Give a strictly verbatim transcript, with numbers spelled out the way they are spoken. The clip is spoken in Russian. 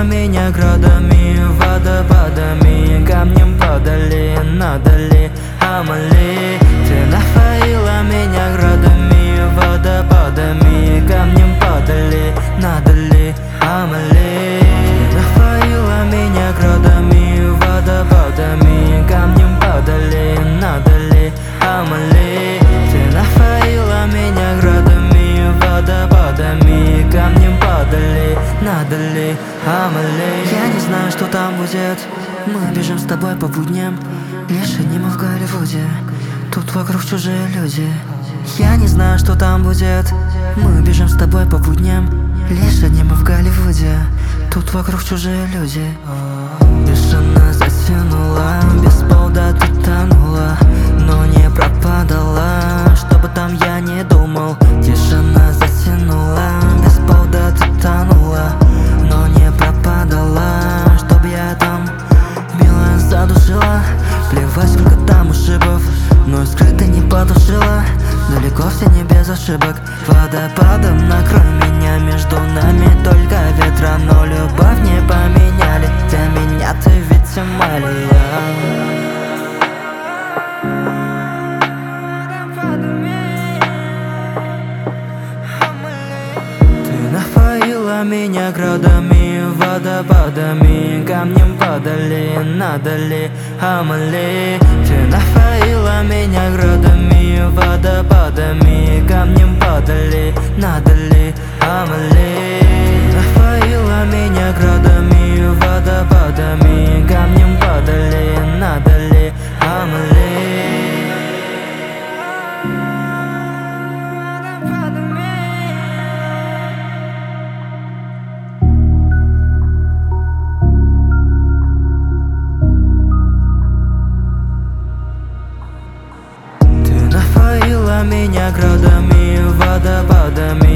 напоила меня градами, водопадами, камнем падали, надо ли, Амали. Ты напоила меня градами, водопадами, камнем падали, надо ли, Амали. Ты напоила меня градами, водопадами, камнем падали, надо ли, Амали. Ты напоила меня градами, водопадами, камнем падали, надо ли, Амали. Я не знаю, что там будет. Мы бежим с тобой по будням, лишь не мы в Голливуде. Тут вокруг чужие люди. Я не знаю, что там будет. Мы бежим с тобой по будням, лишь не мы в Голливуде. Тут вокруг чужие люди. Тишина затянула, без повода ты тонула, но не пропадала, что бы там я не думал. Тишина затянула, без повода ты тонула, но не пропадала, чтоб я там мило задушила. Плевать, сколько там ушибов, но скрыто не потушила. Далеко все не без ошибок. Водопадом накрой меня, между нами только ветра, но любовь не поменяли. Для меня ты ведь Амалия. Напоила меня градами, водопадами, камнем падали, надо ли, Амали. Ты напоила меня градами, водопадами, камнем падали, надо ли, Амали. Напоила меня градами, водопадами, камнем падали, надо ли, Амали. Напоила меня градами, водопадами,